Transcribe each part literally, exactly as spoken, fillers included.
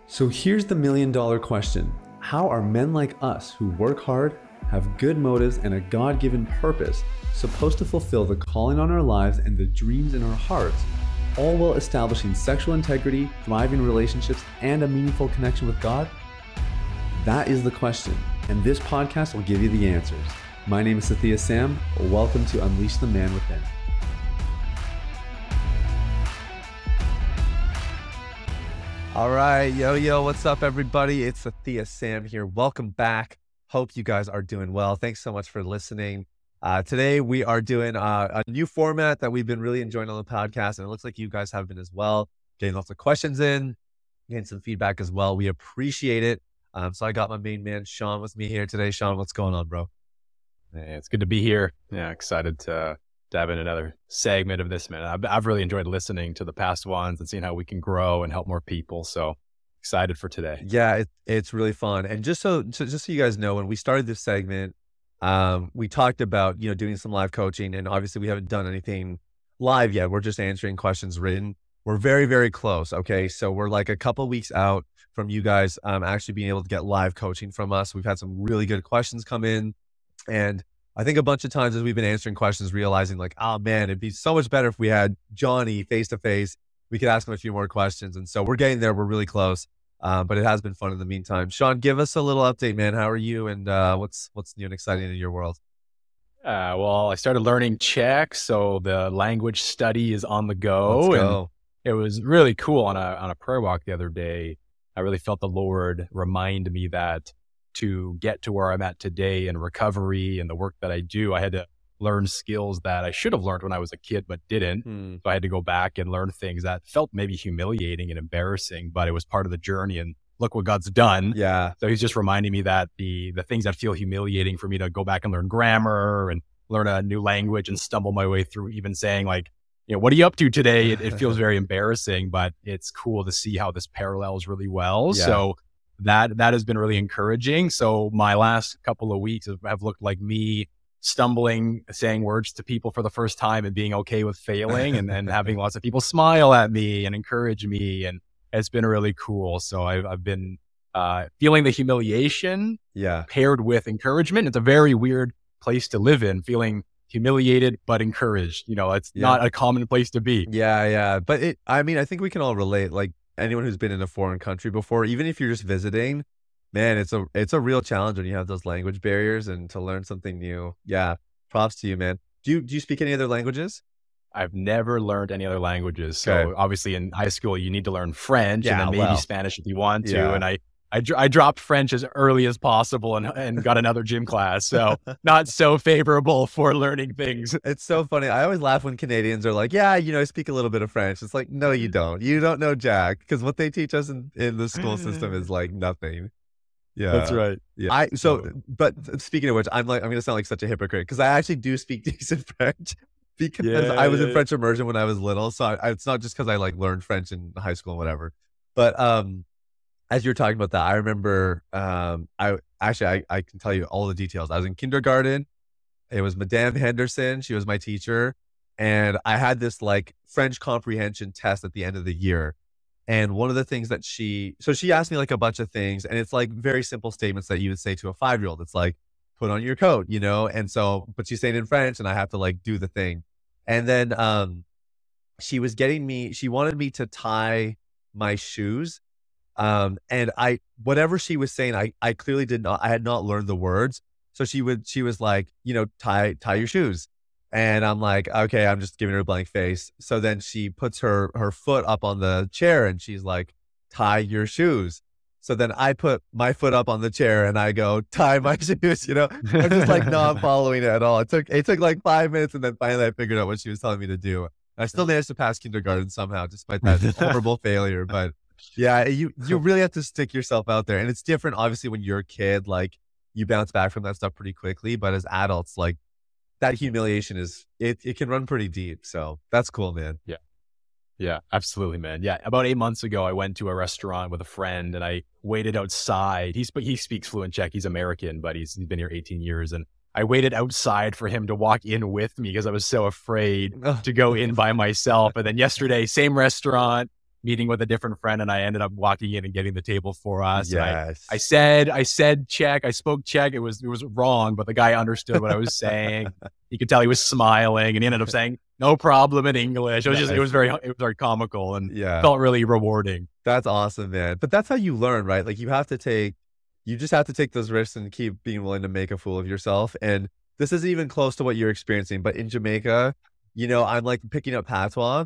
So here's the million dollar question. How are men like us who work hard, have good motives, and a God-given purpose supposed to fulfill the calling on our lives and the dreams in our hearts, all while establishing sexual integrity, thriving relationships, and a meaningful connection with God? That is the question, and this podcast will give you the answers. My name is Sathya Sam. Welcome to Unleash the Man Within. All right, yo, yo, what's up, everybody? It's Sathya Sam here. Welcome back. Hope you guys are doing well. Thanks so much for listening. Uh, today, we are doing uh, a new format that we've been really enjoying on the podcast, and it looks like you guys have been as well. Getting lots of questions in, getting some feedback as well. We appreciate it. Um, so I got my main man, Sean, with me here today. Sean, what's going on, bro? Hey, it's good to be here. Yeah, excited to dive in another segment of this, man. I've, I've really enjoyed listening to the past ones and seeing how we can grow and help more people. So excited for today. Yeah, it, it's really fun. And just so, so just so you guys know, when we started this segment, um, we talked about, you know, doing some live coaching, and obviously we haven't done anything live yet. We're just answering questions written. We're very, very close. Okay. So we're like a couple of weeks out from you guys um, actually being able to get live coaching from us. We've had some really good questions come in. And I think a bunch of times as we've been answering questions, realizing like, oh man, it'd be so much better if we had Johnny face to face. We could ask him a few more questions. And so we're getting there. We're really close. Um, but it has been fun in the meantime. Sean, give us a little update, man. How are you? And uh, what's what's new and exciting in your world? Uh, well, I started learning Czech, so the language study is on the go. Let's go. And it was really cool on a on a prayer walk the other day. I really felt the Lord remind me that to get to where I'm at today in recovery and the work that I do, I had to learn skills that I should have learned when I was a kid, but didn't. Mm. So I had to go back and learn things that felt maybe humiliating and embarrassing, but it was part of the journey. And look what God's done. Yeah. So he's just reminding me that the the things that feel humiliating for me to go back and learn grammar and learn a new language and stumble my way through even saying like, you know, what are you up to today? It, it feels very embarrassing, but it's cool to see how this parallels really well. Yeah. So that that has been really encouraging. So my last couple of weeks have, have looked like me stumbling, saying words to people for the first time and being okay with failing and, and having lots of people smile at me and encourage me. And it's been really cool. So I've, I've been uh, feeling the humiliation yeah. paired with encouragement. It's a very weird place to live in, feeling humiliated but encouraged. You know, it's yeah. not a common place to be. Yeah, yeah. But it, I mean, I think we can all relate. Like anyone who's been in a foreign country before, even if you're just visiting, man, it's a it's a real challenge when you have those language barriers and to learn something new. Yeah, props to you, man. Do you do you speak any other languages? I've never learned any other languages. So okay. obviously in high school, you need to learn French yeah, and then maybe well, Spanish if you want to. Yeah. And I I, I dropped French as early as possible and, and got another gym class. So not so favorable for learning things. It's so funny. I always laugh when Canadians are like, yeah, you know, I speak a little bit of French. It's like, no, you don't. You don't know jack. Because what they teach us in, in the school system is like nothing. Yeah, that's right. Yeah. I so, but speaking of which, I'm like, I'm gonna sound like such a hypocrite because I actually do speak decent French because yeah, I was yeah, in French immersion when I was little. So I, it's not just because I like learned French in high school and whatever. But um, as you were talking about that, I remember um, I actually I, I can tell you all the details. I was in kindergarten. It was Madame Henderson. She was my teacher, and I had this like French comprehension test at the end of the year. And one of the things that she, so she asked me like a bunch of things, and it's like very simple statements that you would say to a five-year-old. It's like, put on your coat, you know? And so, but she's saying it in French and I have to like do the thing. And then um, she was getting me, she wanted me to tie my shoes. Um, and I, whatever she was saying, I, I clearly did not, I had not learned the words. So she would, she was like, you know, tie, tie your shoes. And I'm like, okay, I'm just giving her a blank face. So then she puts her, her foot up on the chair and she's like, tie your shoes. So then I put my foot up on the chair and I go, tie my shoes, you know, I'm just like not following it at all. It took, it took like five minutes. And then finally I figured out what she was telling me to do. I still managed to pass kindergarten somehow, despite that horrible failure. But yeah, you, you really have to stick yourself out there. And it's different, obviously, when you're a kid, like you bounce back from that stuff pretty quickly. But as adults, like, that humiliation is, it, it can run pretty deep. So that's cool, man. Yeah. Yeah, absolutely, man. Yeah. About eight months ago, I went to a restaurant with a friend and I waited outside. He's, he speaks fluent Czech. He's American, but he's, he's been here eighteen years. And I waited outside for him to walk in with me because I was so afraid to go in by myself. And then yesterday, same restaurant, meeting with a different friend, and I ended up walking in and getting the table for us. Yes. I, I said, I said Czech, I spoke Czech. It was, it was wrong, but the guy understood what I was saying. You could tell he was smiling, and he ended up saying, no problem in English. It was just, it was very, it was very comical and yeah. felt really rewarding. That's awesome, man. But that's how you learn, right? Like you have to take, you just have to take those risks and keep being willing to make a fool of yourself. And this isn't even close to what you're experiencing, but in Jamaica, you know, I'm like picking up patois,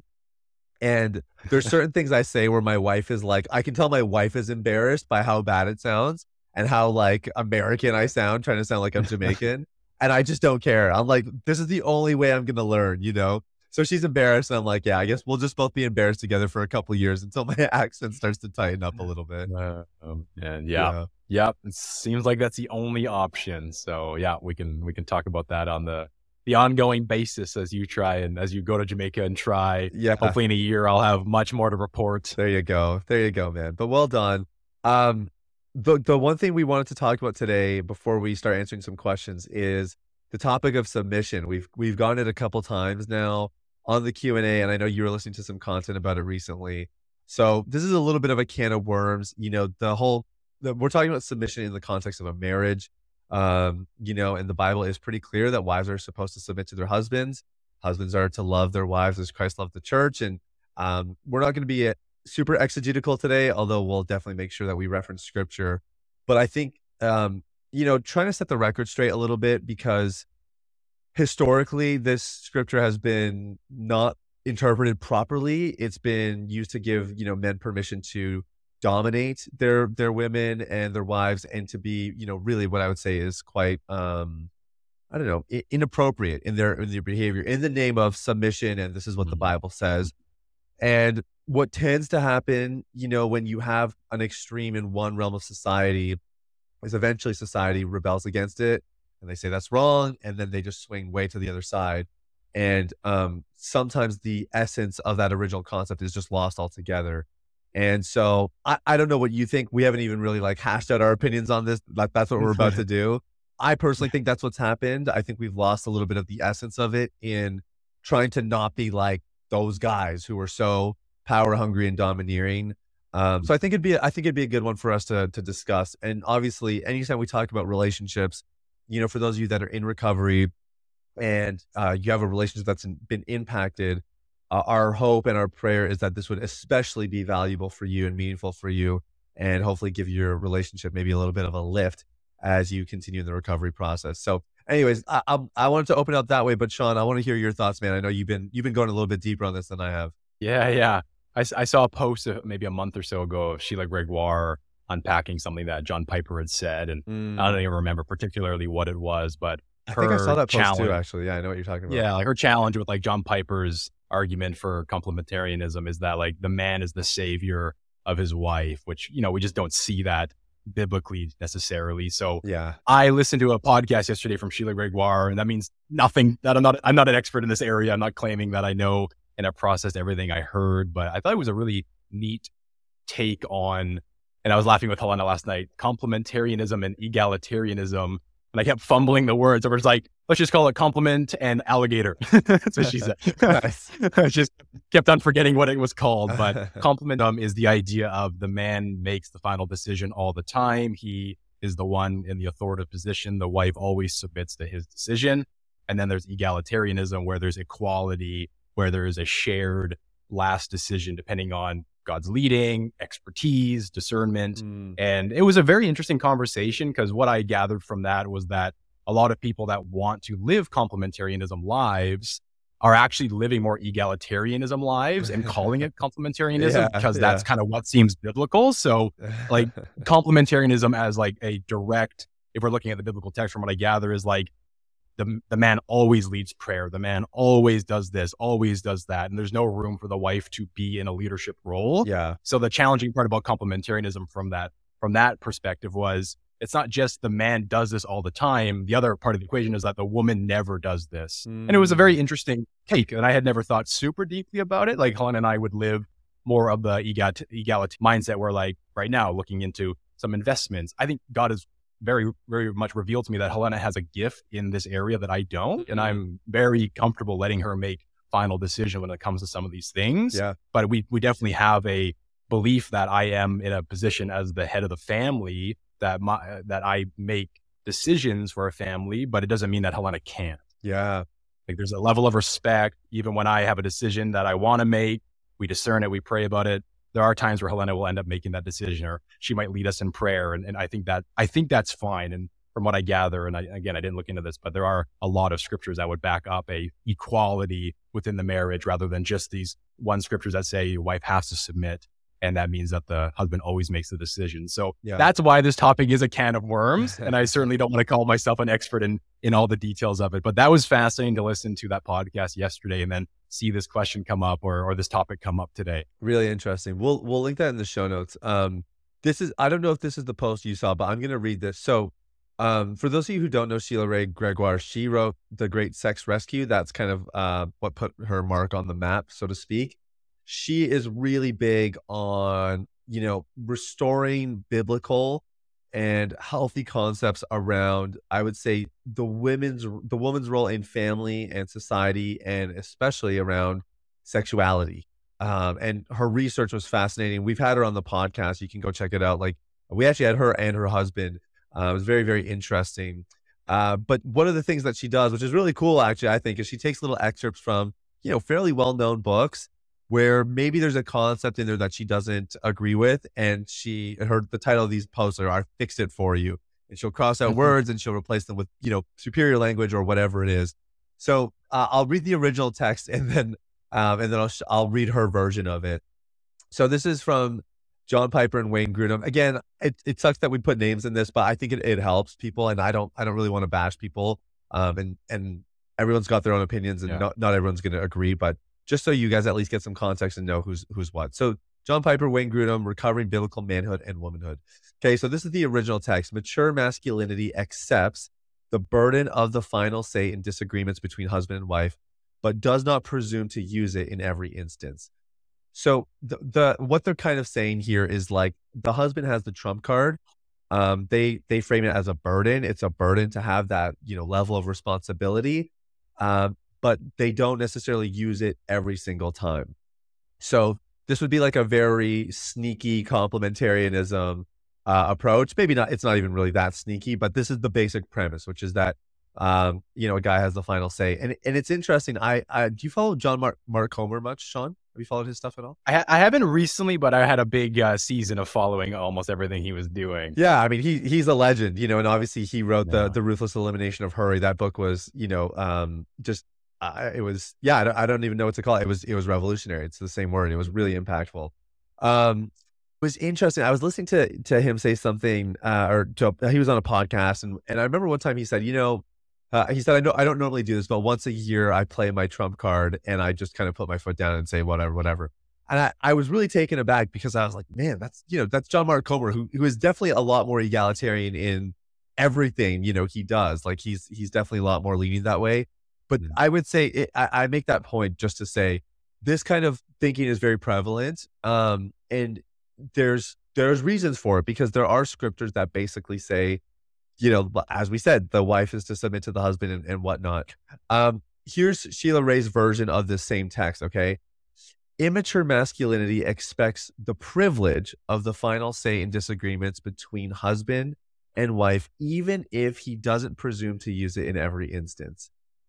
and there's certain things I say where my wife is like, I can tell my wife is embarrassed by how bad it sounds and how like American I sound, trying to sound like I'm Jamaican. And I just don't care. I'm like, this is the only way I'm going to learn, you know? So she's embarrassed. And I'm like, yeah, I guess we'll just both be embarrassed together for a couple of years until my accent starts to tighten up a little bit. Uh, um, and yeah, yeah, yep. It seems like that's the only option. So yeah, we can, we can talk about that on the, the ongoing basis as you try and as you go to Jamaica and try. Yeah. Hopefully in a year, I'll have much more to report. There you go. There you go, man. But well done. Um, the, the one thing we wanted to talk about today before we start answering some questions is the topic of submission. We've, we've gone it a couple times now on the Q and A, and I know you were listening to some content about it recently. So this is a little bit of a can of worms. You know, the whole, the, we're talking about submission in the context of a marriage. Um, you know, and the Bible is pretty clear that wives are supposed to submit to their husbands. Husbands are to love their wives as Christ loved the church. And um, we're not going to be super exegetical today, although we'll definitely make sure that we reference scripture. But I think, um, you know, trying to set the record straight a little bit, because historically this scripture has been not interpreted properly. It's been used to give, you know, men permission to dominate their their women and their wives, and to be, you know, really what I would say is quite um I don't know, inappropriate in their in their behavior in the name of submission, and this is what the Bible says. And what tends to happen, you know, when you have an extreme in one realm of society, is eventually society rebels against it and they say that's wrong, and then they just swing way to the other side. And um sometimes the essence of that original concept is just lost altogether. And so I, I don't know what you think. We haven't even really like hashed out our opinions on this. Like that's what we're about to do. I personally think that's what's happened. I think we've lost a little bit of the essence of it in trying to not be like those guys who are so power hungry and domineering. Um, so I think it'd be, I think it'd be a good one for us to to discuss. And obviously, anytime we talk about relationships, you know, for those of you that are in recovery and uh, you have a relationship that's been impacted, Uh, our hope and our prayer is that this would especially be valuable for you and meaningful for you, and hopefully give your relationship maybe a little bit of a lift as you continue the recovery process. So anyways, I, I, I wanted to open up that way, but Sean, I want to hear your thoughts, man. I know you've been, you've been going a little bit deeper on this than I have. Yeah. Yeah. I, I saw a post maybe a month or so ago of Sheila Gregoire unpacking something that John Piper had said. And mm. I don't even remember particularly what it was, but I think I saw that post too, actually. Yeah, I know what you're talking about. Yeah, like her challenge with like John Piper's argument for complementarianism is that like the man is the savior of his wife, which, you know, we just don't see that biblically necessarily. So yeah, I listened to a podcast yesterday from Sheila Gregoire, and that means nothing that I'm not, I'm not an expert in this area. I'm not claiming that I know and have processed everything I heard, but I thought it was a really neat take on, and I was laughing with Helena last night, complementarianism and egalitarianism. And I kept fumbling the words. I was like, let's just call it compliment and alligator. That's what she said. I just kept on forgetting what it was called. But compliment um, is the idea of the man makes the final decision all the time. He is the one in the authoritative position. The wife always submits to his decision. And then there's egalitarianism, where there's equality, where there is a shared last decision depending on God's leading, expertise, discernment. Mm. And it was a very interesting conversation, because what I gathered from that was that a lot of people that want to live complementarianism lives are actually living more egalitarianism lives and calling it complementarianism yeah, because yeah. that's kind of what seems biblical. So like complementarianism as like a direct, if we're looking at the biblical text, from what I gather, is like the the man always leads prayer. The man always does this, always does that. And there's no room for the wife to be in a leadership role. Yeah. So the challenging part about complementarianism from that, from that perspective was, it's not just the man does this all the time. The other part of the equation is that the woman never does this. Mm. And it was a very interesting take. And I had never thought super deeply about it. Like Helen and I would live more of the egalit- egalit mindset, where like right now looking into some investments, I think God has very, very much revealed to me that Helena has a gift in this area that I don't. And I'm very comfortable letting her make final decision when it comes to some of these things. Yeah. But we we definitely have a belief that I am in a position as the head of the family that my that I make decisions for a family, but it doesn't mean that Helena can't. Yeah. Like there's a level of respect. Even when I have a decision that I want to make, we discern it, we pray about it. There are times where Helena will end up making that decision, or she might lead us in prayer. And, and I think that, I think that's fine. And from what I gather, and I, again, I didn't look into this, but there are a lot of scriptures that would back up a equality within the marriage rather than just these one scriptures that say your wife has to submit. And that means that the husband always makes the decision. So Yeah. that's why this topic is a can of worms. And I certainly don't want to call myself an expert in, in all the details of it. But that was fascinating to listen to that podcast yesterday and then see this question come up or, or this topic come up today. Really interesting. We'll we'll link that in the show notes. Um, this is I don't know if this is the post you saw, but I'm gonna read this. So, um, for those of you who don't know Sheila Wray Gregoire, she wrote The Great Sex Rescue. That's kind of uh what put her mark on the map, so to speak. She is really big on, you know, restoring biblical and healthy concepts around, I would say, the women's the woman's role in family and society, and especially around sexuality. Um, and her research was fascinating. We've had her on the podcast. You can go check it out. Like we actually had her and her husband. Uh, it was very, very interesting. Uh, but one of the things that she does, which is really cool, actually, I think, is she takes little excerpts from, you know, fairly well-known books where maybe there's a concept in there that she doesn't agree with. And she, her, the title of these posts are, I Fixed It For You. And she'll cross out words and she'll replace them with, you know, superior language or whatever it is. So uh, I'll read the original text and then, um, and then I'll, sh- I'll read her version of it. So this is from John Piper and Wayne Grudem. Again, it, it sucks that we put names in this, but I think it, it helps people. And I don't, I don't really want to bash people. Um, and, and everyone's got their own opinions and Yeah. not, not everyone's going to agree, but just so you guys at least get some context and know who's who's what. So John Piper, Wayne Grudem, Recovering Biblical Manhood and Womanhood. Okay, so this is the original text. Mature masculinity accepts the burden of the final say in disagreements between husband and wife, but does not presume to use it in every instance. So the, the what they're kind of saying here is like the husband has the trump card. Um, they they frame it as a burden. It's a burden to have that, you know, level of responsibility. Um, but they don't necessarily use it every single time. So this would be like a very sneaky complementarianism uh, approach. Maybe not, it's not even really that sneaky, but this is the basic premise, which is that, um, you know, a guy has the final say. And and it's interesting. I, I do you follow John Mark, Mark Comer much, Sean? Have you followed his stuff at all? I, ha- I haven't recently, but I had a big uh, season of following almost everything he was doing. Yeah, I mean, he he's a legend, you know, and obviously he wrote Yeah. the the Ruthless Elimination of Hurry. That book was, you know, um, just uh, it was, yeah, I don't, I don't even know what to call it. It was it was revolutionary. It's the same word. It was really impactful. Um, it was interesting. I was listening to to him say something, uh, or to, he was on a podcast, and and I remember one time he said, you know, uh, he said, I know I don't normally do this, but once a year I play my trump card and I just kind of put my foot down and say whatever, whatever. And I, I was really taken aback because I was like, man, that's, you know, that's John Mark Comer, who who is definitely a lot more egalitarian in everything, you know, he does. Like he's he's definitely a lot more leaning that way. But Mm. I would say it, I, I make that point just to say this kind of thinking is very prevalent. Um, and there's there's reasons for it because there are scriptures that basically say, you know, as we said, the wife is to submit to the husband and, and whatnot. Um, here's Sheila Wray's version of this same text, okay? Immature masculinity expects the privilege of the final say in disagreements between husband and wife, even if he doesn't presume to use it in every instance.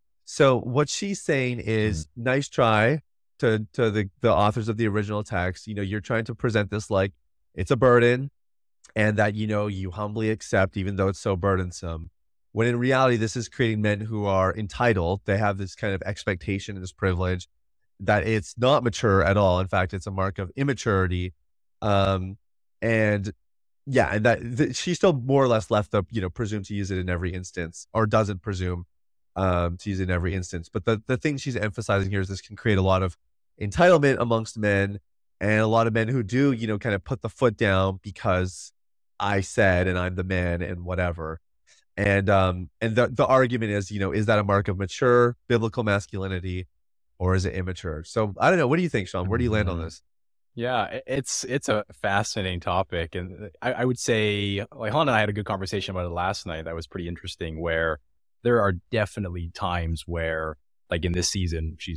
So what she's saying is, mm-hmm. nice try to to the, the authors of the original text. You know, you're trying to present this like it's a burden and that, you know, you humbly accept even though it's so burdensome. When in reality, this is creating men who are entitled. They have this kind of expectation and this privilege that it's not mature at all. In fact, it's a mark of immaturity. Um, and yeah, and that th- she still more or less left the, you know, presume to use it in every instance or doesn't presume um, to use it in every instance. But the, the thing she's emphasizing here is this can create a lot of entitlement amongst men and a lot of men who do, you know, kind of put the foot down because I said, and I'm the man and whatever. And, um, and the, the argument is, you know, is that a mark of mature biblical masculinity or is it immature? So I don't know. What do you think, Sean? Where do you land on this? Yeah, it's it's a fascinating topic. And I, I would say, like, Helen and I had a good conversation about it last night. That was pretty interesting, where there are definitely times where, like in this season, she's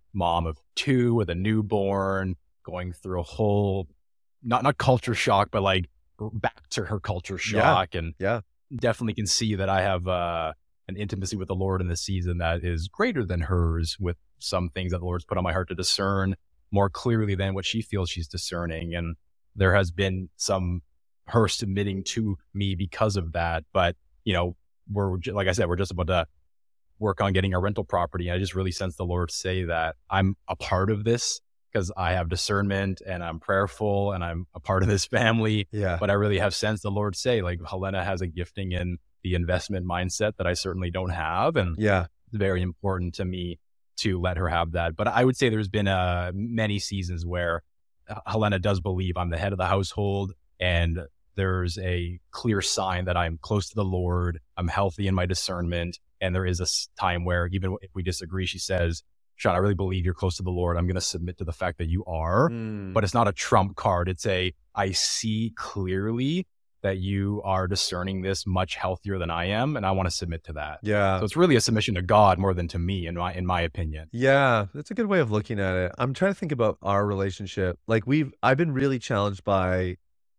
mom of two with a newborn, going through a whole, not, not culture shock, but like back to her culture shock. Yeah. And Yeah. definitely can see that I have uh, an intimacy with the Lord in this season that is greater than hers, with some things that the Lord's put on my heart to discern more clearly than what she feels she's discerning. And there has been some her submitting to me because of that. But, you know, we're, like I said, we're just about to work on getting a rental property. I just really sense the Lord say that I'm a part of this because I have discernment and I'm prayerful and I'm a part of this family. Yeah. But I really have sensed the Lord say, like, Helena has a gifting in the investment mindset that I certainly don't have. And Yeah. it's very important to me to let her have that. But I would say there's been uh, many seasons where Helena does believe I'm the head of the household, and there's a clear sign that I'm close to the Lord. I'm healthy in my discernment. And there is a time where even if we disagree, she says, Sean, I really believe you're close to the Lord. I'm going to submit to the fact that you are, Mm. but it's not a trump card. It's a, I see clearly that you are discerning this much healthier than I am, and I want to submit to that. Yeah. So it's really a submission to God more than to me, in my in my opinion. Yeah, that's a good way of looking at it. I'm trying to think about our relationship. Like we've, I've been really challenged by,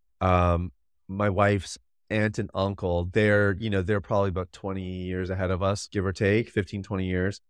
um, my wife's aunt and uncle. They're, you know, they're probably about twenty years ahead of us, give or take fifteen, twenty years.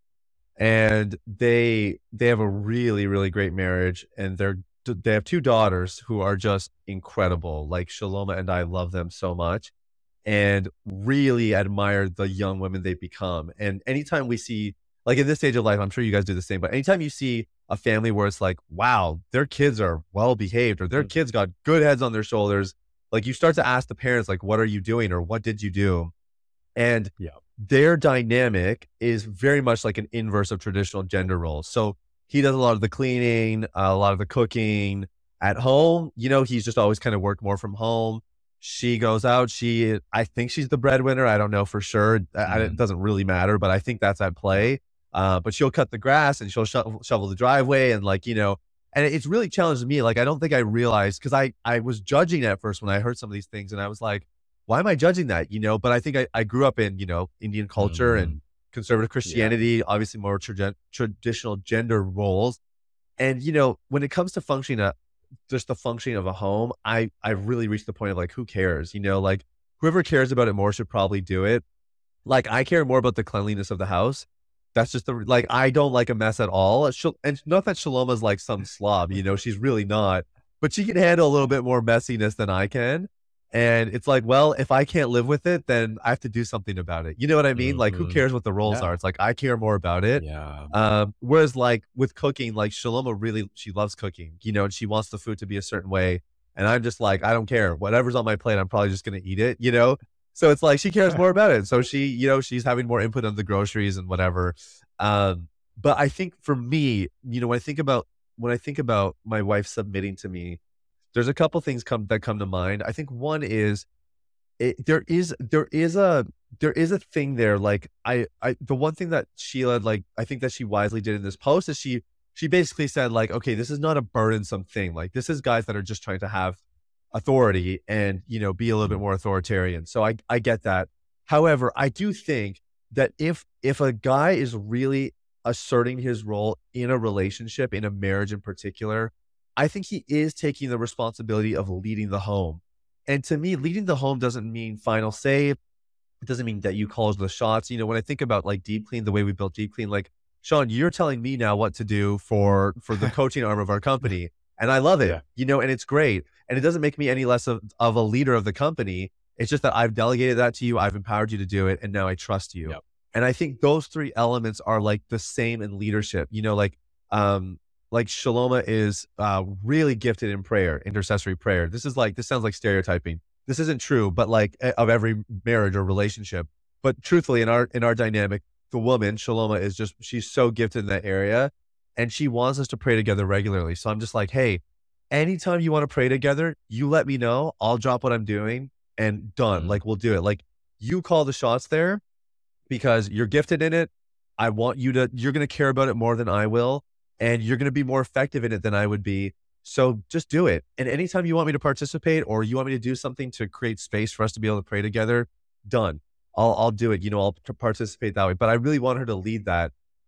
And they, they have a really, really great marriage, and they're, they have two daughters who are just incredible. Like Shaloma and I love them so much and really admire the young women they've become. And anytime we see, like in this stage of life, I'm sure you guys do the same, but anytime you see a family where it's like, wow, their kids are well behaved, or their kids got good heads on their shoulders, like you start to ask the parents, like, what are you doing, or what did you do? And yeah. their dynamic is very much like an inverse of traditional gender roles. So he does a lot of the cleaning, uh, a lot of the cooking at home. You know, he's just always kind of worked more from home. She goes out. She, I think she's the breadwinner. I don't know for sure. Mm. It doesn't really matter, but I think that's at play. Uh, but she'll cut the grass and she'll shovel, shovel the driveway, and like, you know, and it's really challenged me. Like, I don't think I realized, because I, I was judging at first when I heard some of these things, and I was like, why am I judging that? You know, but I think I, I grew up in, you know, Indian culture mm. and conservative Christianity, yeah. obviously more tra- traditional gender roles. And, you know, when it comes to functioning, a, just the functioning of a home, I, I really reached the point of like, who cares? You know, like whoever cares about it more should probably do it. Like I care more about the cleanliness of the house. That's just the, like, I don't like a mess at all. And not that Shaloma's like some slob, you know, she's really not, but she can handle a little bit more messiness than I can. And it's like, well, if I can't live with it, then I have to do something about it. You know what I mean? Mm-hmm. Like, who cares what the roles yeah. are? It's like, I care more about it. Yeah. Um, whereas like with cooking, like Shaloma really, she loves cooking, you know, and she wants the food to be a certain way. And I'm just like, I don't care. Whatever's on my plate, I'm probably just going to eat it, you know? So it's like, she cares more about it. So she, you know, she's having more input on the groceries and whatever. Um, but I think for me, you know, when I think about, when I think about my wife submitting to me, there's a couple things come that come to mind. I think one is it, there is there is a there is a thing there. Like I I the one thing that Sheila, like I think that she wisely did in this post is she she basically said like, okay, this is not a burdensome thing. Like this is guys that are just trying to have authority and, you know, be a little bit more authoritarian. So I I get that. However, I do think that if if a guy is really asserting his role in a relationship, in a marriage in particular, I think he is taking the responsibility of leading the home. And to me, leading the home doesn't mean final say. It doesn't mean that you call the shots. You know, when I think about like Deep Clean, the way we built Deep Clean, like Sean, you're telling me now what to do for, for the coaching arm of our company. And I love it, yeah. you know, and it's great. And it doesn't make me any less of, of a leader of the company. It's just that I've delegated that to you. I've empowered you to do it. And now I trust you. Yep. And I think those three elements are like the same in leadership, you know, like, um, like Shaloma is uh, really gifted in prayer, intercessory prayer. This is like, this sounds like stereotyping. This isn't true, but like of every marriage or relationship. But truthfully, in our, in our dynamic, the woman, Shaloma, is just, she's so gifted in that area, and she wants us to pray together regularly. So I'm just like, hey, anytime you want to pray together, you let me know. I'll drop what I'm doing and done. Mm-hmm. Like we'll do it. Like you call the shots there because you're gifted in it. I want you to, you're going to care about it more than I will. And you're going to be more effective in it than I would be. So just do it. And anytime you want me to participate or you want me to do something to create space for us to be able to pray together, done. I'll, I'll do it. You know, I'll participate that way. But I really want her to lead that.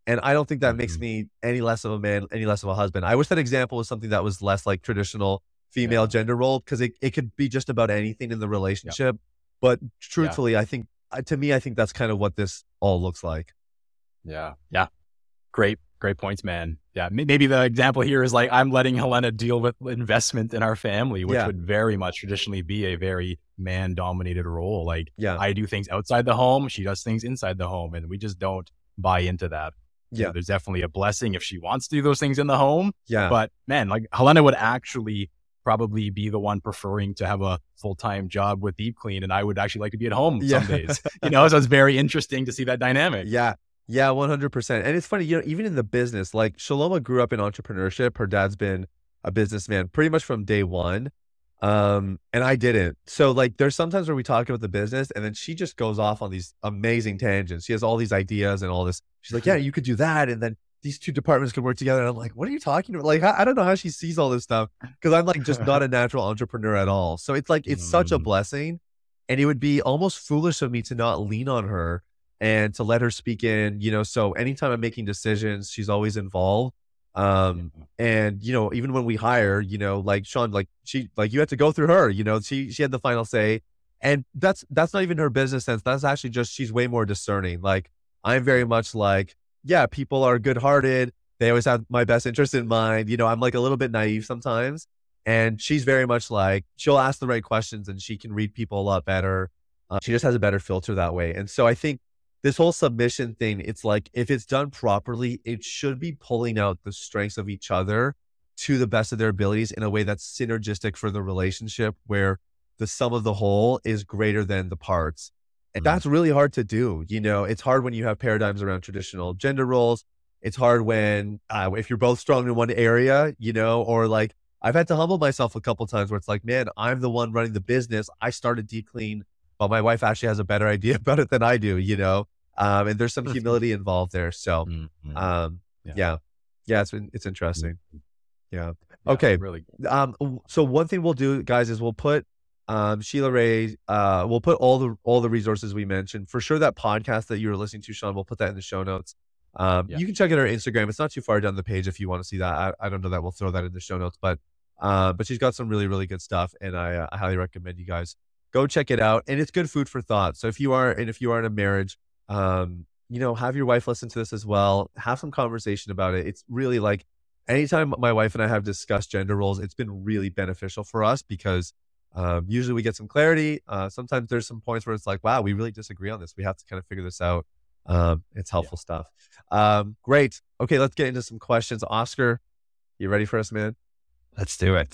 And I don't think that makes Mhm. me any less of a man, any less of a husband. I wish that example was something that was less like traditional female Yeah. gender role, because it, it could be just about anything in the Yeah. relationship. But Yeah. truthfully, I think uh, to me, I think that's kind of what this all looks like. Yeah. Yeah. Great, great points, man. Yeah. may- Maybe the example here is like, I'm letting Helena deal with investment in our family, which Yeah. would very much traditionally be a very man dominated role. Like, Yeah. I do things outside the home, she does things inside the home, and we just don't buy into that. You know, Yeah. there's definitely a blessing if she wants to do those things in the home. Yeah. But man, like Helena would actually probably be the one preferring to have a full-time job with Deep Clean, and I would actually like to be at home Yeah. some days. You know, so it's very interesting to see that dynamic. Yeah. Yeah, one hundred percent. And it's funny, you know, even in the business, like Shaloma grew up in entrepreneurship. Her dad's been a businessman pretty much from day one. Um, and I didn't. So like there's sometimes where we talk about the business and then she just goes off on these amazing tangents. She has all these ideas and all this. She's like, yeah, you could do that. And then these two departments could work together. And I'm like, what are you talking about? Like, I, I don't know how she sees all this stuff because I'm like just not a natural entrepreneur at all. So it's like, it's such a Mm, blessing. And it would be almost foolish of me to not lean on her and to let her speak in, you know. So anytime I'm making decisions, she's always involved. Um, yeah. and you know, even when we hire, you know, like Sean, like she, like you had to go through her, you know, she, she had the final say. And that's, that's not even her business sense. That's actually just, she's way more discerning. Like I'm very much like, yeah, people are good hearted. They always have my best interest in mind. You know, I'm like a little bit naive sometimes. And she's very much like, she'll ask the right questions and she can read people a lot better. Uh, she just has a better filter that way. And so I think this whole submission thing, it's like, if it's done properly, it should be pulling out the strengths of each other to the best of their abilities in a way that's synergistic for the relationship, where the sum of the whole is greater than the parts. And Mm, that's really hard to do. You know, it's hard when you have paradigms around traditional gender roles. It's hard when, uh, if you're both strong in one area, you know, or like I've had to humble myself a couple times where it's like, man, I'm the one running the business. I started Deep Clean, but my wife actually has a better idea about it than I do, you know? Um, and there's some humility involved there. So, mm, mm. um, Yeah. yeah, yeah, it's, it's Mm, interesting. Yeah. yeah. Okay. Really good. Um, w- so one thing we'll do, guys, is we'll put, um, Sheila Ray, uh, we'll put all the, all the resources we mentioned for sure. That podcast that you were listening to, Sean, we'll put that in the show notes. Um, Yeah. you can check out her Instagram. It's not too far down the page if you want to see that. I, I don't know that we'll throw that in the show notes, but, uh, but she's got some really, really good stuff. And I, uh, I highly recommend you guys go check it out. And it's good food for thought. So if you are, and if you are in a marriage, um, you know, have your wife listen to this as well. Have some conversation about it. It's really like anytime my wife and I have discussed gender roles, it's been really beneficial for us because um, usually we get some clarity. Uh, sometimes there's some points where it's like, wow, we really disagree on this. We have to kind of figure this out. Um, it's Yeah. helpful stuff. Um, great. Okay, let's get into some questions. Oscar, you ready for us, man? Let's do it.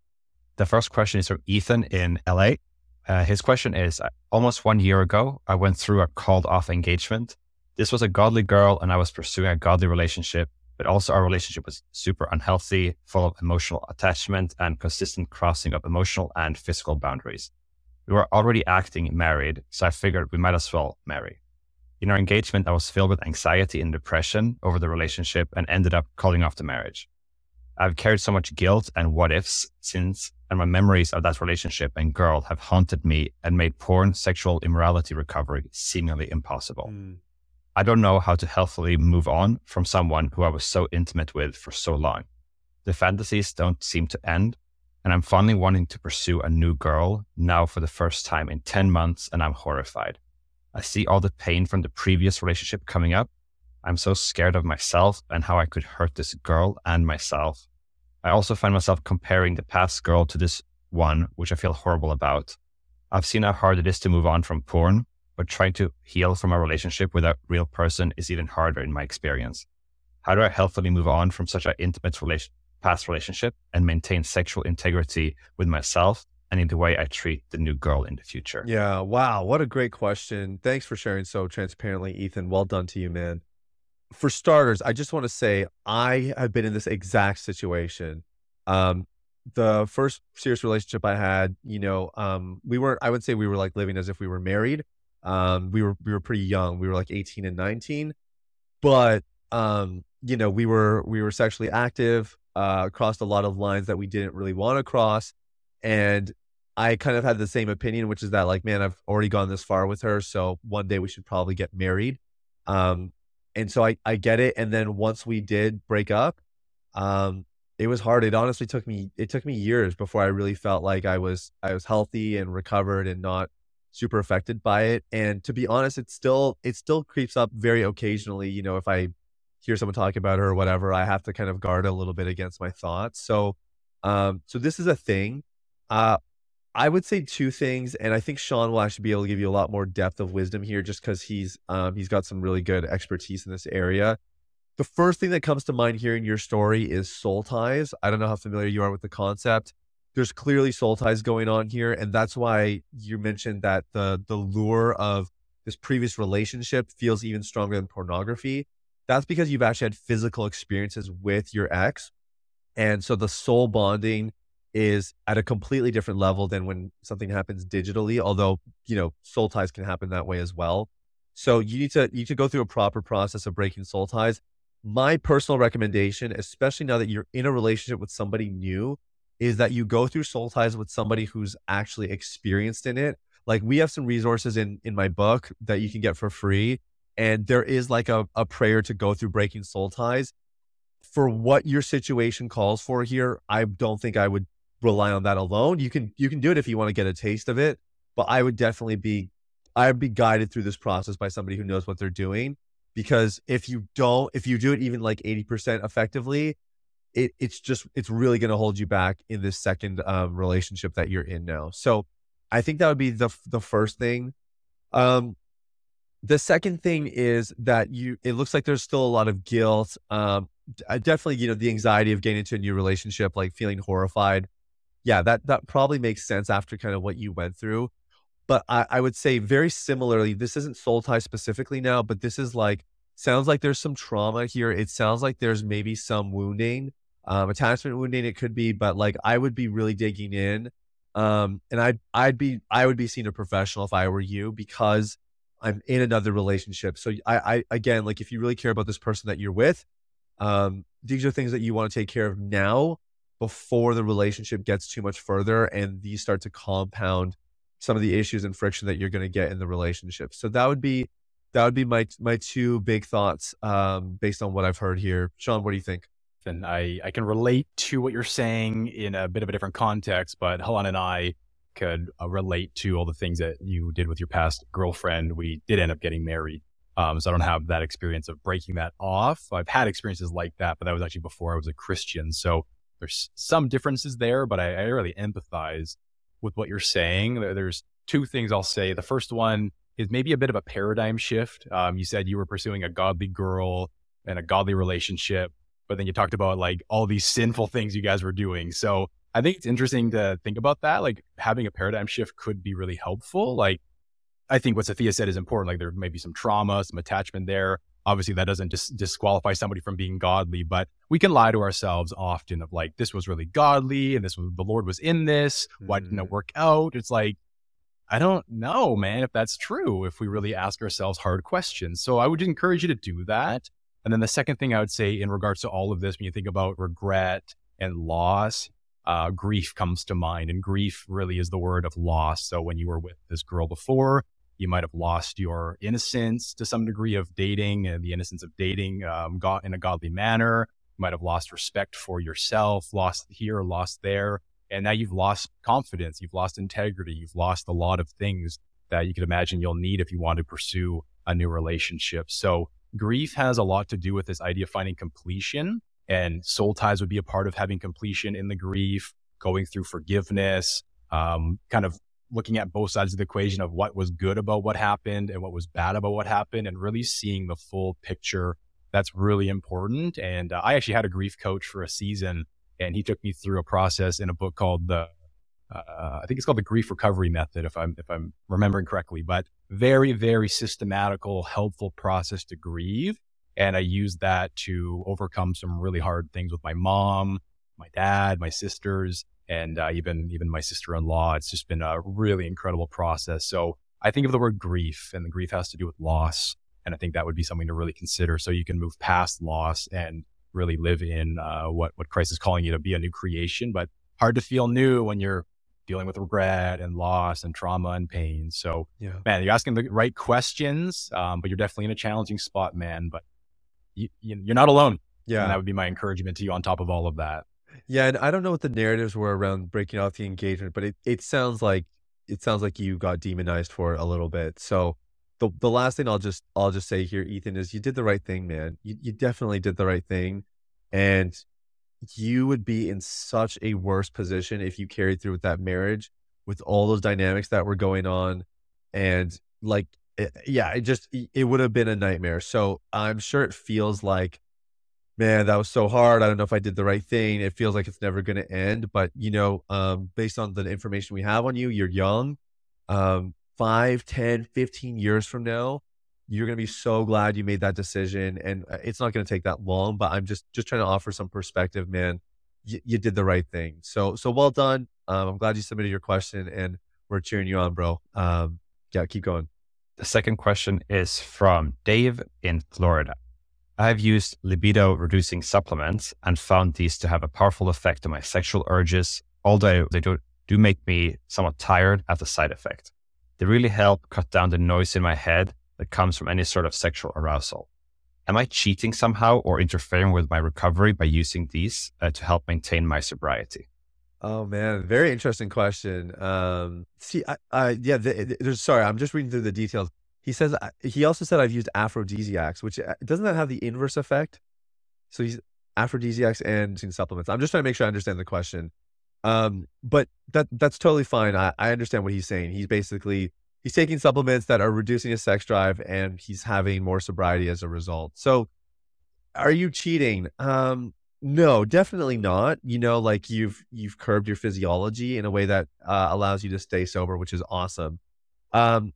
The first question is from Ethan in L A. Uh, his question is, uh, almost one year ago, I went through a called off engagement. This was a godly girl and I was pursuing a godly relationship, but also our relationship was super unhealthy, full of emotional attachment and consistent crossing of emotional and physical boundaries. We were already acting married, so I figured we might as well marry. In our engagement, I was filled with anxiety and depression over the relationship and ended up calling off the marriage. I've carried so much guilt and what ifs since, and my memories of that relationship and girl have haunted me and made porn sexual immorality recovery seemingly impossible. Mm. I don't know how to healthily move on from someone who I was so intimate with for so long. The fantasies don't seem to end, and I'm finally wanting to pursue a new girl now for the first time in ten months, and I'm horrified. I see all the pain from the previous relationship coming up. I'm so scared of myself and how I could hurt this girl and myself. I also find myself comparing the past girl to this one, which I feel horrible about. I've seen how hard it is to move on from porn, but trying to heal from a relationship with a real person is even harder in my experience. How do I healthily move on from such an intimate relation, past relationship and maintain sexual integrity with myself and in the way I treat the new girl in the future? Yeah. Wow. What a great question. Thanks for sharing so transparently, Ethan. Well done to you, man. For starters, I just want to say I have been in this exact situation. Um, the first serious relationship I had, you know, um, we weren't, I would say we were like living as if we were married. Um, we were, we were pretty young. We were like eighteen and nineteen, but, um, you know, we were, we were sexually active, uh, crossed a lot of lines that we didn't really want to cross. And I kind of had the same opinion, which is that like, man, I've already gone this far with her. So one day we should probably get married. Um, And so I, I get it. And then once we did break up, um, it was hard. It honestly took me, it took me years before I really felt like I was, I was healthy and recovered and not super affected by it. And to be honest, it's still, it still creeps up very occasionally. You know, if I hear someone talking about her or whatever, I have to kind of guard a little bit against my thoughts. So, um, so this is a thing. Uh, I would say two things, and I think Sean will actually be able to give you a lot more depth of wisdom here, just because he's um, he's got some really good expertise in this area. The first thing that comes to mind hearing your story is soul ties. I don't know how familiar you are with the concept. There's clearly soul ties going on here, and that's why you mentioned that the the lure of this previous relationship feels even stronger than pornography. That's because you've actually had physical experiences with your ex, and so the soul bonding is at a completely different level than when something happens digitally, although, you know, soul ties can happen that way as well. So you need to, you need to go through a proper process of breaking soul ties. My personal recommendation, especially now that you're in a relationship with somebody new, is that you go through soul ties with somebody who's actually experienced in it. Like, we have some resources in, in my book that you can get for free. And there is like a, a prayer to go through breaking soul ties. For what your situation calls for here, I don't think I would rely on that alone. You can, you can do it if you want to get a taste of it, but I would definitely be, I'd be guided through this process by somebody who knows what they're doing. Because if you don't, if you do it even like eighty percent effectively, it, it's just, it's really going to hold you back in this second um, relationship that you're in now. So I think that would be the, the first thing. Um, the second thing is that you, it looks like there's still a lot of guilt. Um, I definitely, you know, the anxiety of getting into a new relationship, like feeling horrified. Yeah, that, that probably makes sense after kind of what you went through. But I, I would say very similarly, this isn't soul tie specifically now, but this is like, sounds like there's some trauma here. It sounds like there's maybe some wounding, um, attachment wounding it could be, but like, I would be really digging in. Um, and I'd, I'd be, I would be seeing a professional if I were you, because I'm in another relationship. So I, I, again, like, if you really care about this person that you're with, um, these are things that you want to take care of now before the relationship gets too much further and these start to compound some of the issues and friction that you're going to get in the relationship. So that would be, that would be my, my two big thoughts, um, based on what I've heard here. Sean, what do you think? And I, I can relate to what you're saying in a bit of a different context, but Helen and I could uh, relate to all the things that you did with your past girlfriend. We did end up getting married. Um, so I don't have that experience of breaking that off. I've had experiences like that, but that was actually before I was a Christian. So there's some differences there, but I, I really empathize with what you're saying. There's two things I'll say. The first one is maybe a bit of a paradigm shift. Um, you said you were pursuing a godly girl and a godly relationship, but then you talked about like all these sinful things you guys were doing. So I think it's interesting to think about that. Like, having a paradigm shift could be really helpful. Like, I think what Sophia said is important. Like, there may be some trauma, some attachment there. Obviously, that doesn't dis- disqualify somebody from being godly, but we can lie to ourselves often of like, this was really godly and this was, the Lord was in this. Why didn't it work out? It's like, I don't know, man, if that's true, if we really ask ourselves hard questions. So I would encourage you to do that. And then the second thing I would say in regards to all of this, when you think about regret and loss, uh, grief comes to mind. And grief really is the word of loss. So when you were with this girl before, you might have lost your innocence to some degree of dating and the innocence of dating um, got in a godly manner. You might have lost respect for yourself, lost here, lost there. And now you've lost confidence. You've lost integrity. You've lost a lot of things that you could imagine you'll need if you want to pursue a new relationship. So grief has a lot to do with this idea of finding completion, and soul ties would be a part of having completion in the grief, going through forgiveness, um, kind of looking at both sides of the equation of what was good about what happened and what was bad about what happened, and really seeing the full picture. That's really important. And uh, I actually had a grief coach for a season, and he took me through a process in a book called the, uh, I think it's called the Grief Recovery Method, if I'm if I'm remembering correctly. But very, very systematical, helpful process to grieve. And I used that to overcome some really hard things with my mom, my dad, my sisters, and uh, even even my sister-in-law. It's just been a really incredible process. So I think of the word grief, and the grief has to do with loss. And I think that would be something to really consider, so you can move past loss and really live in uh, what, what Christ is calling you to be, a new creation. But hard to feel new when you're dealing with regret and loss and trauma and pain. So, yeah, man, you're asking the right questions, um, but you're definitely in a challenging spot, man. But you, you- you're not alone. And that Yeah. would be my encouragement to you on top of all of that. Yeah, and I don't know what the narratives were around breaking off the engagement, but it, it sounds like it sounds like you got demonized for it a little bit. So the the last thing I'll just I'll just say here, Ethan, is you did the right thing, man. You you definitely did the right thing. And you would be in such a worse position if you carried through with that marriage with all those dynamics that were going on. And like, it, yeah, it just, it it would have been a nightmare. So I'm sure it feels like, man, that was so hard. I don't know if I did the right thing. It feels like it's never going to end. But, you know, um, based on the information we have on you, you're young. Um, five, ten, fifteen years from now, you're going to be so glad you made that decision. And uh, it's not going to take that long, but I'm just, just trying to offer some perspective, man. You, you did the right thing. So, so well done. Um, I'm glad you submitted your question and we're cheering you on, bro. Um, yeah, keep going. The second question is from Dave in Florida. I have used libido reducing supplements and found these to have a powerful effect on my sexual urges, although they do, do make me somewhat tired as a side effect. They really help cut down the noise in my head that comes from any sort of sexual arousal. Am I cheating somehow or interfering with my recovery by using these uh, to help maintain my sobriety? Oh man, very interesting question. Um, see, I, I yeah, the, the- there's sorry, I'm just reading through the details. He says uh, he also said I've used aphrodisiacs, which uh, doesn't that have the inverse effect? So he's aphrodisiacs and using supplements. I'm just trying to make sure I understand the question. Um, but that that's totally fine. I, I understand what he's saying. He's basically he's taking supplements that are reducing his sex drive and he's having more sobriety as a result. So are you cheating? Um, no, definitely not. You know, like you've you've curbed your physiology in a way that uh, allows you to stay sober, which is awesome. Um,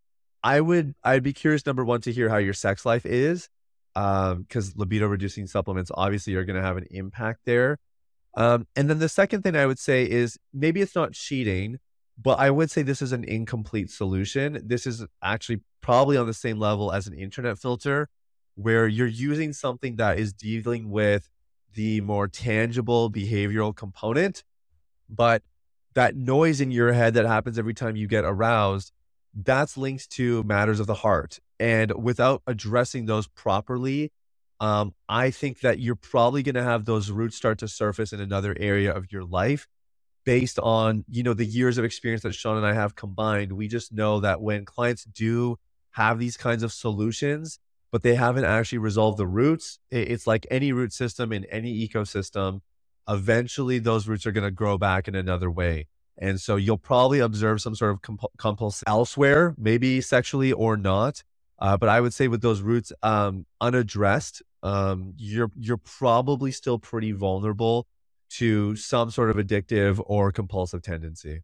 I would I'd be curious, number one, to hear how your sex life is, um, because libido reducing supplements obviously are going to have an impact there. Um, and then the second thing I would say is maybe it's not cheating, but I would say this is an incomplete solution. This is actually probably on the same level as an internet filter, where you're using something that is dealing with the more tangible behavioral component, but that noise in your head that happens every time you get aroused, that's linked to matters of the heart. And without addressing those properly, um, I think that you're probably going to have those roots start to surface in another area of your life based on, you know, the years of experience that Sean and I have combined. We just know that when clients do have these kinds of solutions, but they haven't actually resolved the roots, it's like any root system in any ecosystem. Eventually, those roots are going to grow back in another way. And so you'll probably observe some sort of comp- compulse elsewhere, maybe sexually or not. Uh, but I would say with those roots um, unaddressed, um, you're you're probably still pretty vulnerable to some sort of addictive or compulsive tendency.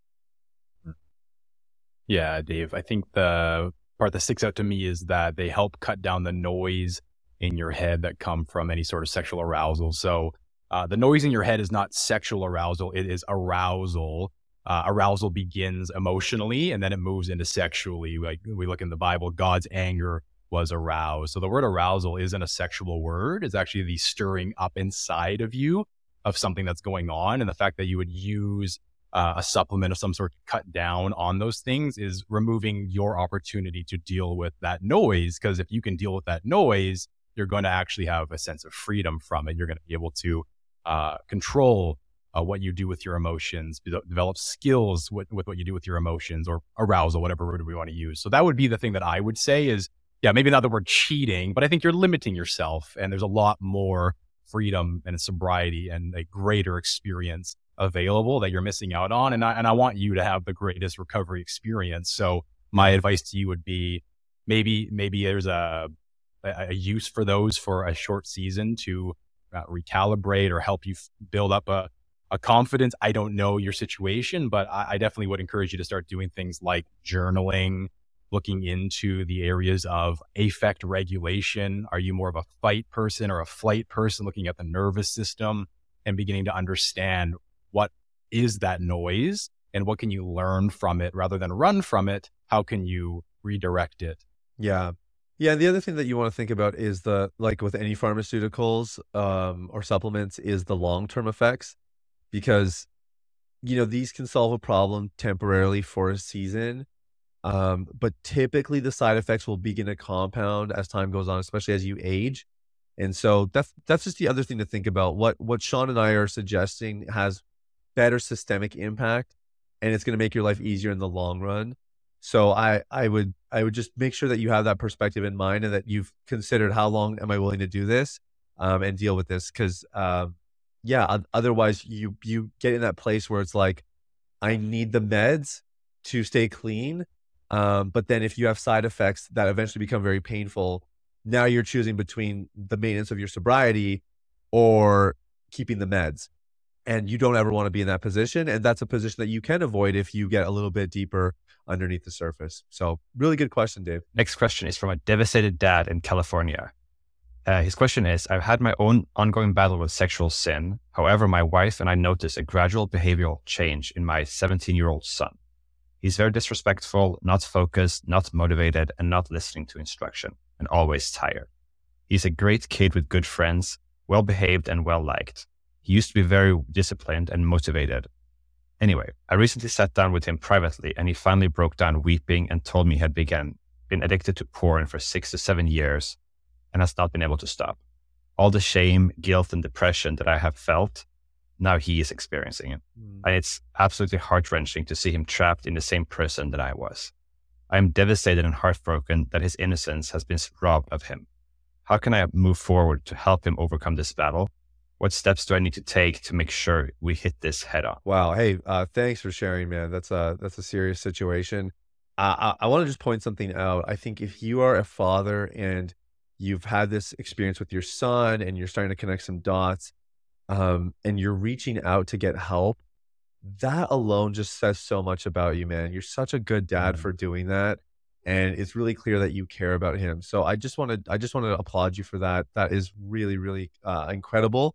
Yeah, Dave, I think the part that sticks out to me is that they help cut down the noise in your head that come from any sort of sexual arousal. So uh, the noise in your head is not sexual arousal, it is arousal. Uh, arousal begins emotionally and then it moves into sexually. Like we look in the Bible, God's anger was aroused. So the word arousal isn't a sexual word. It's actually the stirring up inside of you of something that's going on. And the fact that you would use uh, a supplement of some sort to cut down on those things is removing your opportunity to deal with that noise. Because if you can deal with that noise, you're going to actually have a sense of freedom from it. You're going to be able to uh, control uh, what you do with your emotions, de- develop skills with, with what you do with your emotions, or arousal, whatever word we want to use. So that would be the thing that I would say is, yeah, maybe not the word cheating, but I think you're limiting yourself. And there's a lot more freedom and sobriety and a greater experience available that you're missing out on. And I, and I want you to have the greatest recovery experience. So my advice to you would be maybe, maybe there's a, a, a use for those for a short season to uh, recalibrate or help you f- build up a, a confidence. I don't know your situation, but I, I definitely would encourage you to start doing things like journaling, looking into the areas of affect regulation. Are you more of a fight person or a flight person, looking at the nervous system and beginning to understand what is that noise and what can you learn from it rather than run from it? How can you redirect it? Yeah. Yeah. The other thing that you want to think about is the, like with any pharmaceuticals um, or supplements, is the long-term effects, because, you know, these can solve a problem temporarily for a season. Um, but typically the side effects will begin to compound as time goes on, especially as you age. And so that's that's just the other thing to think about. What what Sean and I are suggesting has better systemic impact, and it's going to make your life easier in the long run. So I I would I would just make sure that you have that perspective in mind, and that you've considered how long am I willing to do this, um, and deal with this. Because um, yeah, otherwise you you get in that place where it's like, I need the meds to stay clean. Um, but then if you have side effects that eventually become very painful, now you're choosing between the maintenance of your sobriety or keeping the meds. And you don't ever want to be in that position. And that's a position that you can avoid if you get a little bit deeper underneath the surface. So really good question, Dave. Next question is from a devastated dad in California. Uh, his question is, I've had my own ongoing battle with sexual sin. However, my wife and I notice a gradual behavioral change in my seventeen-year-old son. He's very disrespectful, not focused, not motivated, and not listening to instruction, and always tired. He's a great kid with good friends, well-behaved and well-liked. He used to be very disciplined and motivated. Anyway, I recently sat down with him privately, and he finally broke down weeping and told me he had began, been addicted to porn for six to seven years and has not been able to stop. All the shame, guilt, and depression that I have felt, now he is experiencing it. Mm. And it's absolutely heart-wrenching to see him trapped in the same prison that I was. I am devastated and heartbroken that his innocence has been robbed of him. How can I move forward to help him overcome this battle? What steps do I need to take to make sure we hit this head on? Wow. Hey, uh, thanks for sharing, man. That's a, that's a serious situation. Uh, I, I want to just point something out. I think if you are a father and you've had this experience with your son and you're starting to connect some dots, um, and you're reaching out to get help, that alone just says so much about you, man. You're such a good dad mm-hmm. for doing that. And it's really clear that you care about him. So I just want to, I just want to applaud you for that. That is really, really uh, incredible.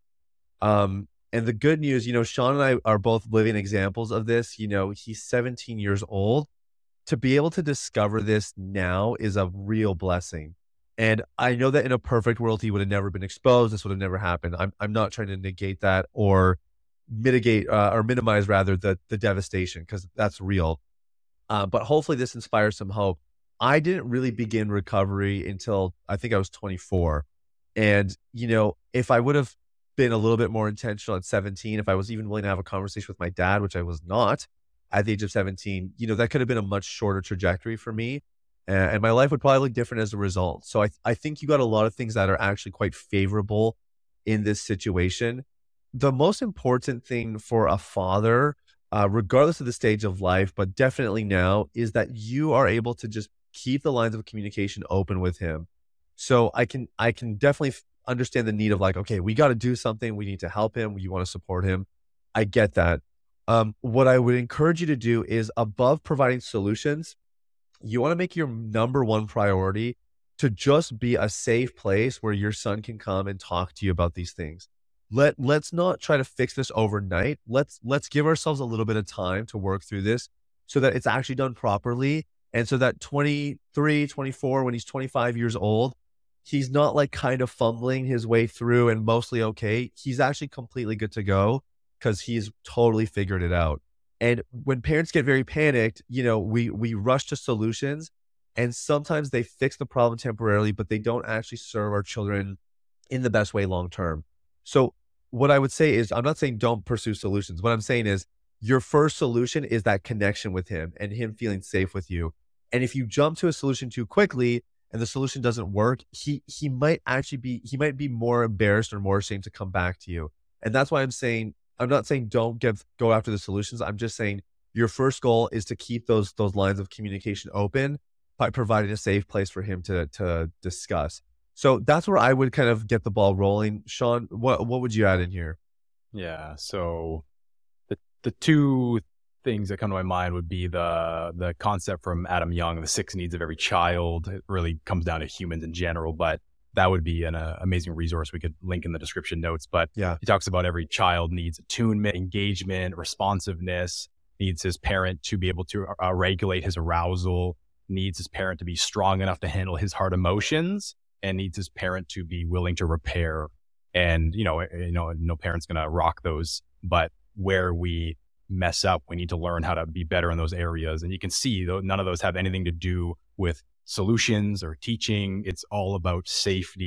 Um, and the good news, you know, Sean and I are both living examples of this. You know, he's seventeen years old. To be able to discover this now is a real blessing. And I know that in a perfect world, he would have never been exposed. This would have never happened. I'm I'm not trying to negate that or mitigate uh, or minimize rather the the devastation, because that's real. Uh, but hopefully this inspires some hope. I didn't really begin recovery until I think I was twenty-four. And, you know, if I would have been a little bit more intentional at seventeen, if I was even willing to have a conversation with my dad, which I was not at the age of seventeen, you know, that could have been a much shorter trajectory for me. And my life would probably look different as a result. So I, I think you got a lot of things that are actually quite favorable in this situation. The most important thing for a father, uh, regardless of the stage of life, but definitely now, is that you are able to just keep the lines of communication open with him. So I can, I can definitely f- understand the need of like, okay, we got to do something. We need to help him. You want to support him. I get that. Um, what I would encourage you to do is, above providing solutions, you want to make your number one priority to just be a safe place where your son can come and talk to you about these things. Let, let's not try to fix this overnight. Let's, let's give ourselves a little bit of time to work through this so that it's actually done properly. And so that twenty-three, twenty-four, when he's twenty-five years old, he's not like kind of fumbling his way through and mostly okay. He's actually completely good to go because he's totally figured it out. And when parents get very panicked, you know, we, we rush to solutions, and sometimes they fix the problem temporarily, but they don't actually serve our children in the best way long-term. So what I would say is, I'm not saying don't pursue solutions. What I'm saying is your first solution is that connection with him and him feeling safe with you. And if you jump to a solution too quickly and the solution doesn't work, he, he might actually be, he might be more embarrassed or more ashamed to come back to you. And that's why I'm saying, I'm not saying don't give, go after the solutions. I'm just saying your first goal is to keep those, those lines of communication open by providing a safe place for him to, to discuss. So that's where I would kind of get the ball rolling. Sean, what, what would you add in here? Yeah. So the, the two things that come to my mind would be the, the concept from Adam Young, the six needs of every child. It really comes down to humans in general, but that would be an uh, amazing resource we could link in the description notes. But yeah, he talks about every child needs attunement, engagement, responsiveness, needs his parent to be able to uh, regulate his arousal, needs his parent to be strong enough to handle his hard emotions, and needs his parent to be willing to repair. And, you know, you know, no parent's going to rock those, but where we mess up, we need to learn how to be better in those areas. And you can see though, none of those have anything to do with solutions or teaching. It's all about safety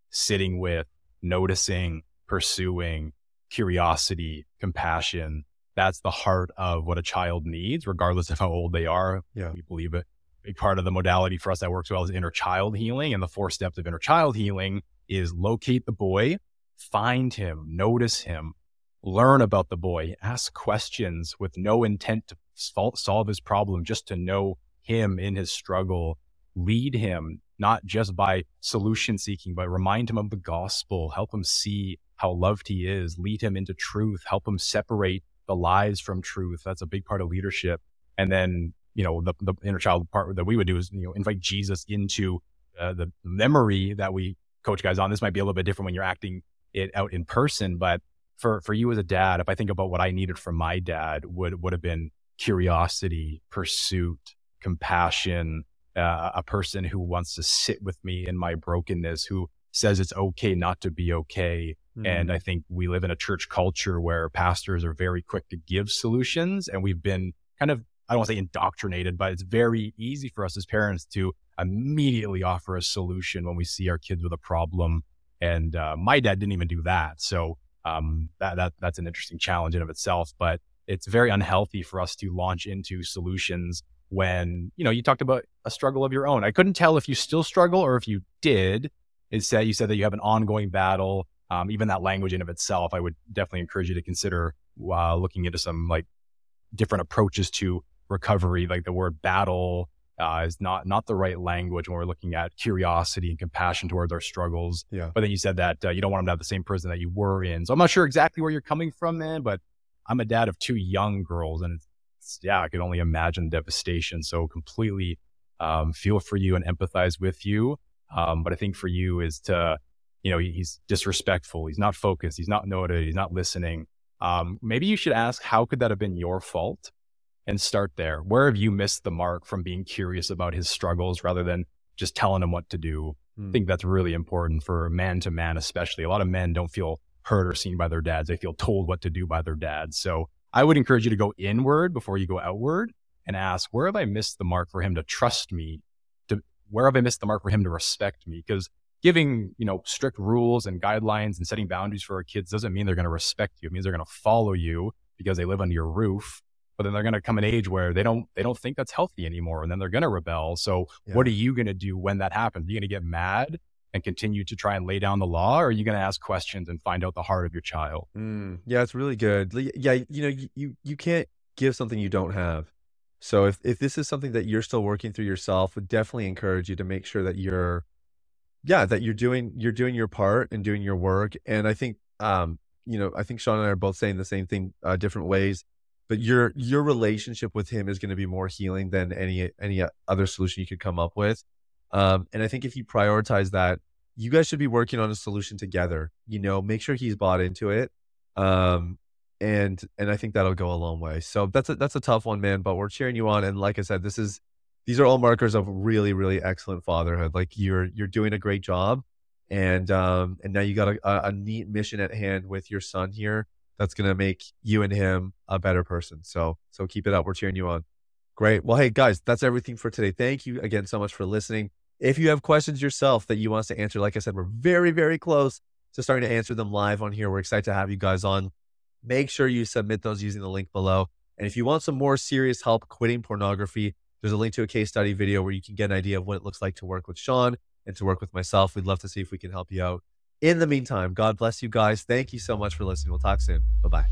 sitting with, noticing, pursuing, curiosity, compassion. That's the heart of what a child needs, regardless of how old they are. Yeah. We believe it. A big part of the modality for us that works well is inner child healing. And the four steps of inner child healing is locate the boy, find him, notice him, learn about the boy, ask questions with no intent to sol- solve his problem, just to know him in his struggle, lead him, not just by solution seeking, but remind him of the gospel, help him see how loved he is, lead him into truth, help him separate the lies from truth. That's a big part of leadership. And then, you know, the, the inner child part that we would do is, you know, invite Jesus into uh, the memory that we coach guys on. This might be a little bit different when you're acting it out in person, but for, for you as a dad, if I think about what I needed from my dad, would, would have been curiosity, pursuit, compassion, uh, a person who wants to sit with me in my brokenness, who says it's okay not to be okay. Mm-hmm. And I think we live in a church culture where pastors are very quick to give solutions, and we've been kind of, I don't want to say indoctrinated, but it's very easy for us as parents to immediately offer a solution when we see our kids with a problem. And uh, my dad didn't even do that. So um, that, that that's an interesting challenge in of itself, but it's very unhealthy for us to launch into solutions when, you know, you talked about a struggle of your own. I couldn't tell if you still struggle or if you did. It said, you said that you have an ongoing battle. Um, even that language in of itself, I would definitely encourage you to consider uh, looking into some like different approaches to recovery. Like the word battle uh, is not not the right language when we're looking at curiosity and compassion towards our struggles. Yeah. But then you said that uh, you don't want them to have the same prison that you were in. So I'm not sure exactly where you're coming from, man, but I'm a dad of two young girls, and it's, it's, yeah, I can only imagine devastation. So completely um, feel for you and empathize with you. Um, but I think for you is to, you know, he, he's disrespectful. He's not focused. He's not noted. He's not listening. Um, maybe you should ask, how could that have been your fault? And start there. Where have you missed the mark from being curious about his struggles rather than just telling him what to do? Mm. I think that's really important for man to man, especially. A lot of men don't feel heard or seen by their dads. They feel told what to do by their dads. So I would encourage you to go inward before you go outward and ask, where have I missed the mark for him to trust me? To, where have I missed the mark for him to respect me? Because giving, you know, strict rules and guidelines and setting boundaries for our kids doesn't mean they're going to respect you. It means they're going to follow you because they live under your roof. But then they're going to come an age where they don't they don't think that's healthy anymore, and then they're going to rebel. So yeah. What are you going to do when that happens? Are you going to get mad and continue to try and lay down the law, or are you going to ask questions and find out the heart of your child? Mm, yeah, it's really good. Yeah, you know, you, you you can't give something you don't have. So if if this is something that you're still working through yourself, would definitely encourage you to make sure that you're, yeah, that you're doing you're doing your part and doing your work. And I think, um, you know, I think Sean and I are both saying the same thing, uh, different ways. But your your relationship with him is going to be more healing than any any other solution you could come up with. Um, and I think if you prioritize that, you guys should be working on a solution together. You know, make sure he's bought into it, um, and and I think that'll go a long way. So that's a that's a tough one, man. But we're cheering you on. And like I said, this is these are all markers of really really excellent fatherhood. Like you're you're doing a great job, and um, and now you got a, a neat mission at hand with your son here. That's going to make you and him a better person. So, so keep it up. We're cheering you on. Great. Well, hey guys, that's everything for today. Thank you again so much for listening. If you have questions yourself that you want us to answer, like I said, we're very, very close to starting to answer them live on here. We're excited to have you guys on. Make sure you submit those using the link below. And if you want some more serious help quitting pornography, there's a link to a case study video where you can get an idea of what it looks like to work with Sean and to work with myself. We'd love to see if we can help you out. In the meantime, God bless you guys. Thank you so much for listening. We'll talk soon. Bye-bye.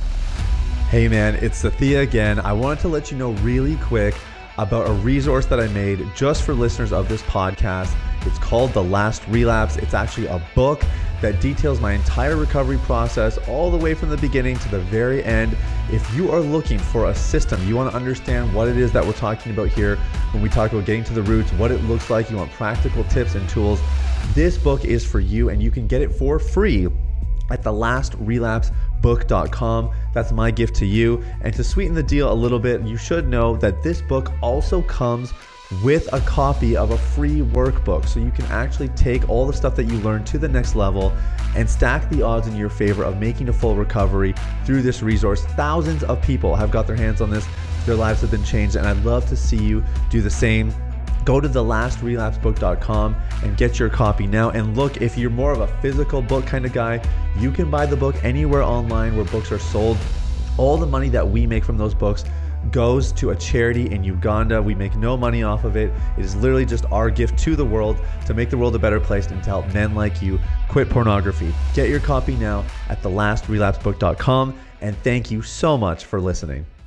Hey man, it's Sathia again. I wanted to let you know really quick about a resource that I made just for listeners of this podcast. It's called The Last Relapse. It's actually a book that details my entire recovery process all the way from the beginning to the very end. If you are looking for a system, you want to understand what it is that we're talking about here when we talk about getting to the roots, what it looks like, you want practical tips and tools, this book is for you, and you can get it for free at the last relapse book dot com. That's my gift to you. And to sweeten the deal a little bit, you should know that this book also comes with a copy of a free workbook. So you can actually take all the stuff that you learned to the next level and stack the odds in your favor of making a full recovery through this resource. Thousands of people have got their hands on this. Their lives have been changed, and I'd love to see you do the same. Go to the last relapse book dot com and get your copy now. And look, if you're more of a physical book kind of guy, you can buy the book anywhere online where books are sold. All the money that we make from those books goes to a charity in Uganda. We make no money off of it. It is literally just our gift to the world to make the world a better place and to help men like you quit pornography. Get your copy now at the last relapse book dot com, and thank you so much for listening.